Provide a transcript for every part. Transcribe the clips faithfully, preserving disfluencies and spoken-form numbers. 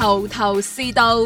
頭頭是道。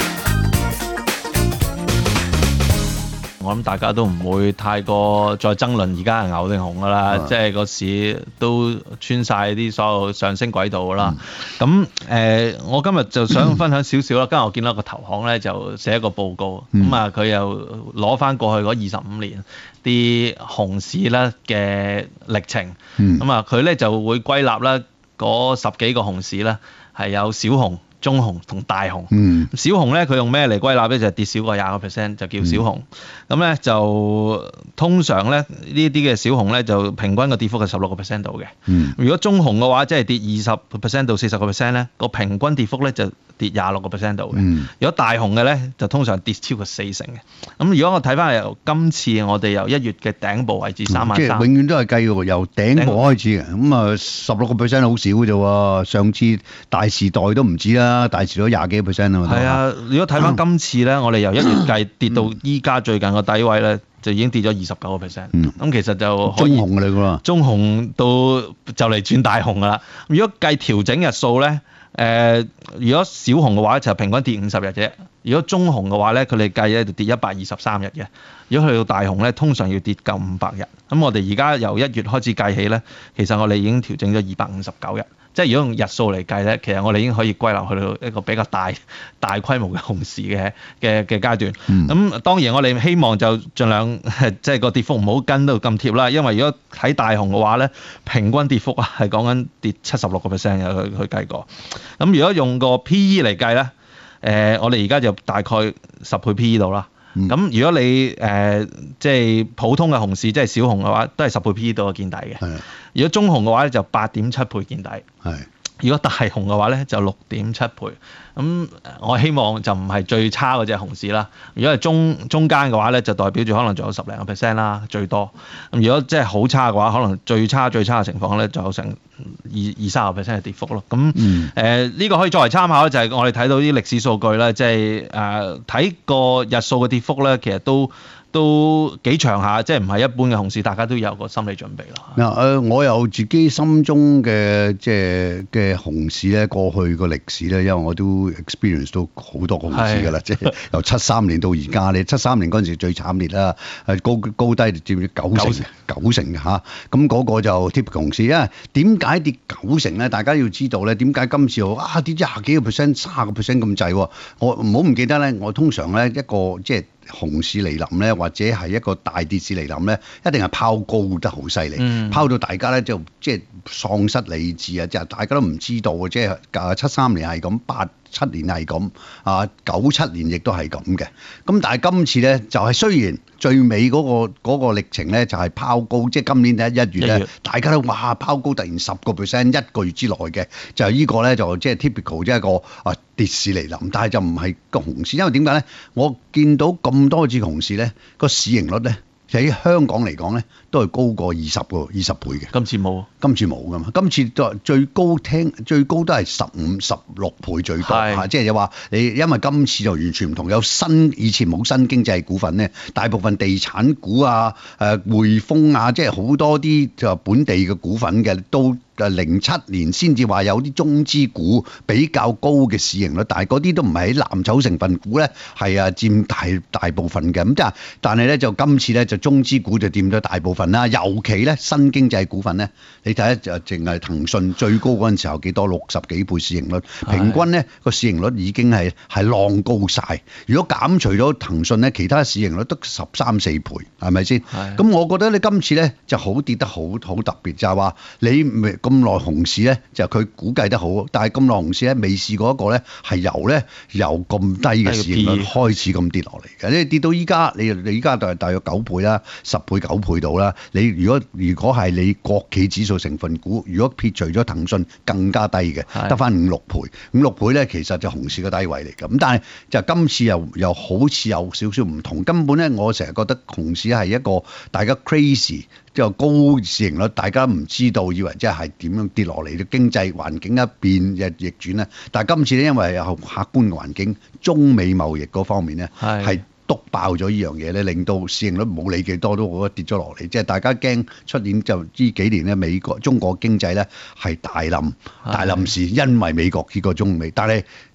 我諗大家都唔會太過再爭論而家係牛定熊噶啦，即係個市都穿晒啲所有上升軌道噶啦。咁誒、呃，我今日就想分享少少啦。今日我見到個投行咧就寫一個報告，咁啊佢又攞翻過去嗰二十五年啲熊市咧嘅歷程，咁啊佢咧就會歸納啦嗰十幾個熊市咧係有小熊、中熊同大熊。嗯、小熊咧佢用咩嚟歸納咧？就係、跌少過廿個 percent 就叫小熊。咁咧、嗯、就通常咧呢啲嘅小熊咧就平均個跌幅係十六個 percent 度嘅。嗯、如果中熊嘅話，即係跌二十 percent 到四十個 percent 咧，個平均跌幅咧就跌廿六個 percent 度嘅。嗯、如果大熊嘅咧就通常跌超過四成嘅。咁如果我睇翻由今次我哋由一月嘅頂部位置三萬三， 即係永遠都係計喎，由頂部開始嘅。咁啊十六個 percent 好少嘅啫喎，上次大時代都唔止啦。大遲咗廿幾 percent 啊！ 係啊，如果睇翻今次咧，嗯、我哋由一月計跌到依家最近個底位咧，就已經跌咗二十九個 percent。咁、嗯、其實就可以中熊嚟㗎喎， 中熊到就嚟轉大熊㗎啦。如果計調整日數咧，誒、呃，如果小熊嘅話就平均跌五十日啫。如果中熊嘅話咧，佢哋計咧就跌一百二十三日嘅。如果去到大熊咧，通常要跌夠五百日。咁我哋而家由一月開始計起咧，其實我哋已經調整咗二百五十九日。即係如果用日數嚟計咧，其實我哋已經可以歸納去到一個比較大大規模嘅熊市嘅嘅嘅階段。咁、嗯、當然我哋希望就盡量即係個跌幅唔好跟到咁貼啦。因為如果睇大熊嘅話咧，平均跌幅啊係講緊跌七十六個 percent 嘅，去去計過。咁如果用個 P E 嚟計咧，誒、呃、我哋而家就大概十倍 P E 度啦。咁、嗯、如果你誒、呃、即係普通嘅熊市，即係小熊嘅話，都係十倍 P E 度見底嘅。的如果中熊嘅話咧，就八點七倍見底。係的。如果大熊嘅話咧，就六點七倍。咁我希望就唔係最差嗰隻熊市啦。如果係中中間嘅話咧，就代表住可能仲有十零個 percent 啦，最多。咁如果即係好差嘅話，可能最差最差嘅情況咧，就有成二二三個 percent 嘅跌幅咯。咁誒呢個可以作為參考，就係我哋睇到啲歷史數據咧，即係誒睇個日數嘅跌幅咧，其實都都幾長下，即係唔係一般嘅熊市，大家都有個心理準備啦。 嗱誒、呃，我有自己心中嘅即係嘅熊市咧，過去個歷史咧，因為我都 experience 到好多個熊市㗎啦，即係的由七三年到而家，你七三年嗰陣時最慘烈啦，係高高低佔咗九成九成嘅嚇，咁嗰、啊那個就 typical 熊市。因為點解跌九成咧？大家要知道咧，點解今次啊跌廿幾個 percent、卅個 percent 咁滯？我唔好唔記得咧，我通常咧一個即係熊市嚟臨咧，或者係一個大跌市嚟臨咧，一定係拋高得好犀利，嗯、拋到大家咧就即係喪失理智啊！即係大家都唔知道啊！即係七三年係咁，八七年係咁，啊九七年亦都係咁嘅。咁但係今次咧就係、是、雖然最尾嗰、那個嗰、那個歷程咧就係拋高，即係今年第一一月咧，月大家都哇拋高突然十個 percent 一個月之內嘅，就係呢個咧就即係 typical 即係一個啊跌市嚟臨，但係就唔係個熊市，因為點解咧？我見到咁多次熊市咧，個市盈率咧喺香港嚟講咧都係高過二十個二十倍嘅。 今次冇， 今次冇噶嘛？今次都最高聽最高都係十五十六倍最多嚇，即係就話你因為今次就完全唔同，有新以前冇新經濟股份咧，大部分地產股啊、誒匯豐啊，即係好多啲就本地嘅股份嘅都。誒零七年先至話有啲中資股比較高嘅市盈率，但係嗰啲都唔係喺藍籌成分股咧，係啊佔大大部分嘅。咁即係，但係咧就今次咧就中資股就佔咗大部分啦。尤其咧新經濟股份咧，你睇下就淨係騰訊最高嗰陣時候幾多？六十幾倍市盈率，平均咧個市盈率已經係係浪高晒。如果減除咗騰訊咧，其他市盈率得十三四倍，係咪先？咁我覺得你今次咧就好跌得好好特別，就係話你未。咁耐熊市咧，就佢估計得好，但係咁耐熊市咧，未試過一個咧係由咧由咁低嘅市盈率開始咁跌落嚟嘅。你跌到依家，你你依家就係大約九倍啦，十倍九倍到啦。你如果如果係你國企指數成分股，如果撇除咗騰訊，更加低嘅，得翻五六倍。五六倍咧，其實就熊市嘅低位嚟嘅。咁但係就今次又又好似有少少唔同。根本咧，我成日覺得熊市係一個大家 crazy。即係高市盈率，大家唔知道，以為即係點樣跌落嚟，嘅經濟環境一變嘅逆轉咧。但係今次咧，因為有客觀嘅環境，中美貿易嗰方面咧係篤爆咗呢樣嘢咧，令到市盈率冇理幾多都我覺得跌咗落嚟。即係大家驚出年就呢幾年咧，美國中國經濟咧係大冧大冧市，因為美國呢個中美，但係。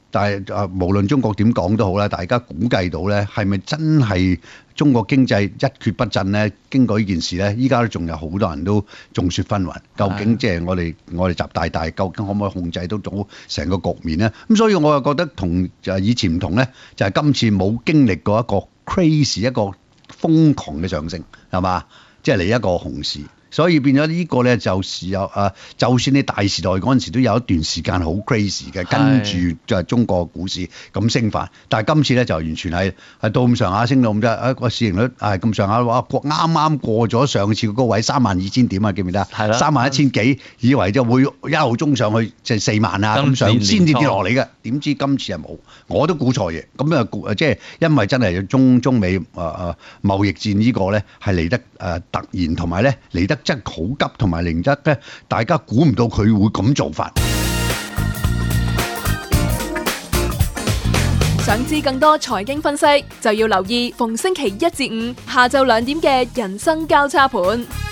但係啊，無論中國點講都好啦，大家估計到咧，係咪真係中國經濟一蹶不振咧？經過呢件事咧，依家都仲有好多人都眾說紛紜，究竟即係我哋我哋習大大究竟可唔可以控制到到成個局面咧？咁所以我又覺得同就以前唔同咧，就係今次冇經歷過一個 crazy 一個瘋狂嘅上升，係嘛？即係嚟一個熊市。所以變咗呢個咧，就是有啊，就算你大時代嗰陣時都有一段時間好 crazy 嘅，跟住就係中國股市咁升法。但係今次咧就完全係係到咁上下升到咁啫，一個市盈率係咁上下，哇！啱啱過咗上次嘅高位三萬二千點啊，記唔記得？係啦，三萬一千幾，以為就會一路衝上去即係四萬啊咁上，先至跌落嚟嘅。點知今次係冇，我都估錯嘢。咁啊估即係因為真係中中美啊啊貿易戰呢個咧係嚟得誒突然，同埋咧嚟得。真係好急，同埋令得咧，大家估唔到佢會咁做法。 想知更多財經分析，就要留意逢星期一至五下晝兩點嘅人生交叉盤。